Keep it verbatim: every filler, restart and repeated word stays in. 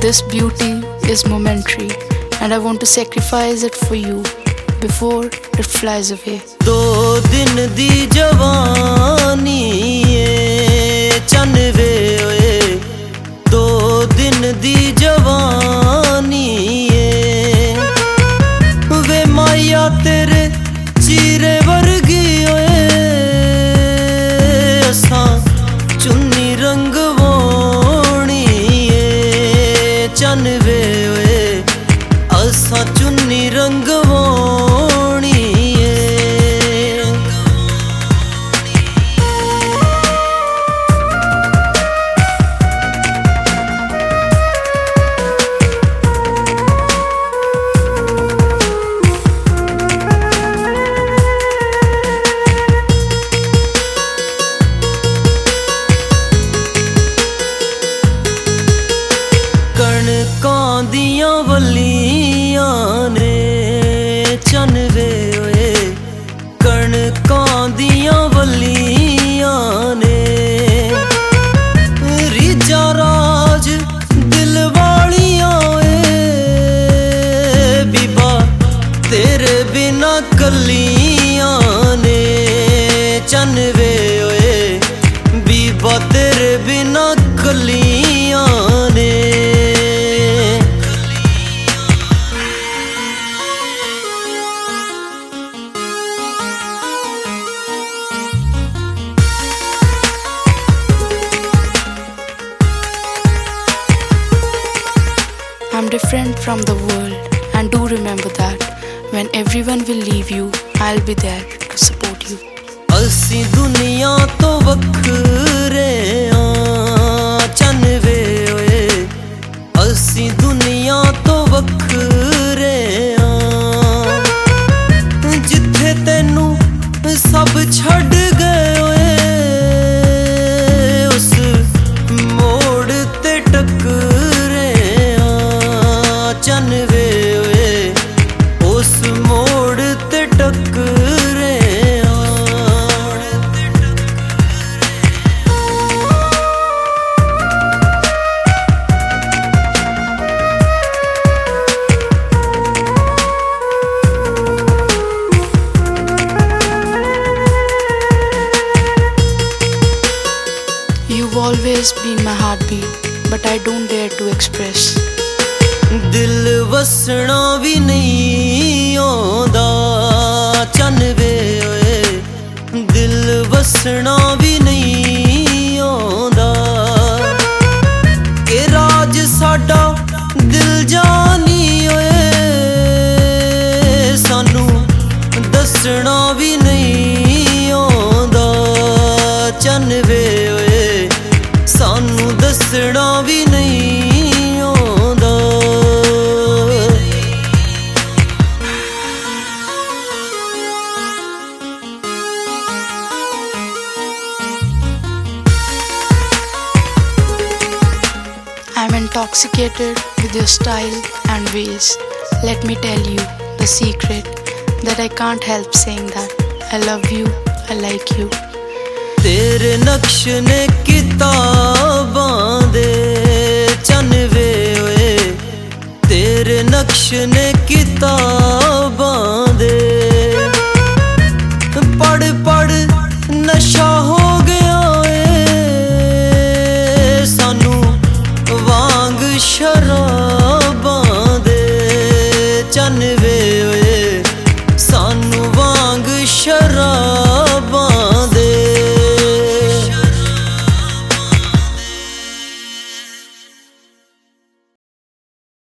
This beauty is momentary, and I want to sacrifice it for you before it flies away. दो दिन दी जवानी ए चनवे ओए, दो दिन दी जवानी ए वे माया तेरे चीरे वर्गी ओए, असां चुन्नी रंगवाणी ए चनवे ओए, असां चुन्नी रंगवाणी कणकां दियां वल्लियां ने चनवे ओए, कणकां दियां वल्लियां ने रीजा राज दिल वालियां ओए, बीबा तेरे बिना कलियां ने चनवे ओए, बीबा तेरे बिना कलियां ने। I'm different from the world, and do remember that when everyone will leave you, I'll be there to support you. असी दुनिया तो वखरे आ चनवे ओए, असी दुनिया तो वखरे आ जिथे तेनू सब छड़ गए ओए, उस मोड़ ते टकरे आ चनवे ओए, उस मोड़ ते टकरे You've always been my heartbeat, but I don't dare to express. दिल वसना भी नहीं आंदा चनवे ओए, दिल वसना भी नहीं आंदा, के राज साडा दिल जानी ओए, सानू दसना भी नहीं आंदा चनवे ओए, सानू दसना भी नहीं आंदा। I'm intoxicated with your style and ways. Let me tell you the secret that I can't help saying that I love you, I like you. तेरे नक्श ने किताबां दे चनवे ओए, तेरे नक्श ने किताबां दे पढ़